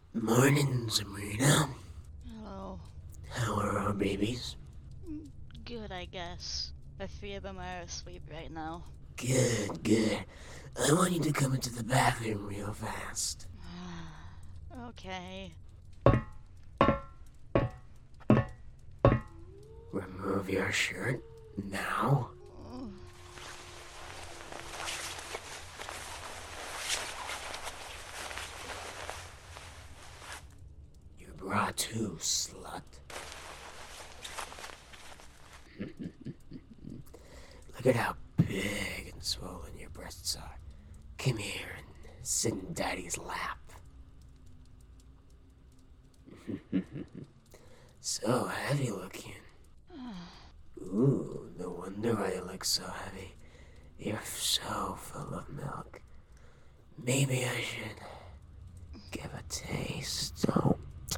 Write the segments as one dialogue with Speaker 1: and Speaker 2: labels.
Speaker 1: Morning, Sabrina.
Speaker 2: Hello.
Speaker 1: How are our babies?
Speaker 2: Good, I guess. The three of them are asleep right now.
Speaker 1: Good, good. I want you to come into the bathroom real fast.
Speaker 2: Okay.
Speaker 1: Remove your shirt now. Your bra too, slut. Look at how big and swollen your breasts are. Come here and sit in Daddy's lap. So heavy looking. Ooh, no wonder why you look so heavy. You're so full of milk. Maybe I should give a taste. Oh.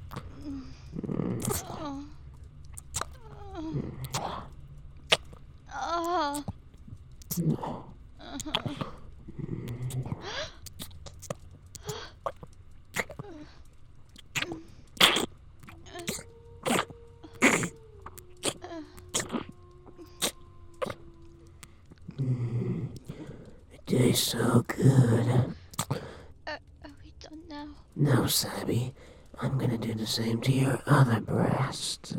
Speaker 1: It tastes so good.
Speaker 2: Are we done now?
Speaker 1: No, Sabby. I'm gonna do the same to your other breast.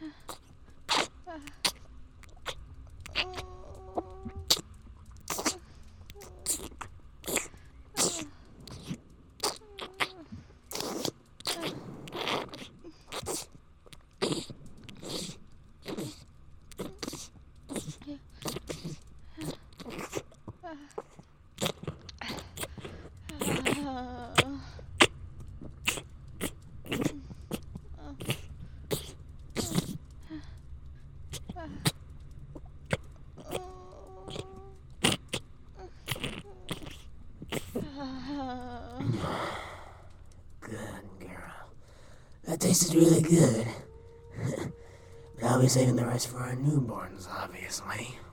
Speaker 1: Good girl. That tasted really good. But I'll be saving the rest for our newborns, obviously.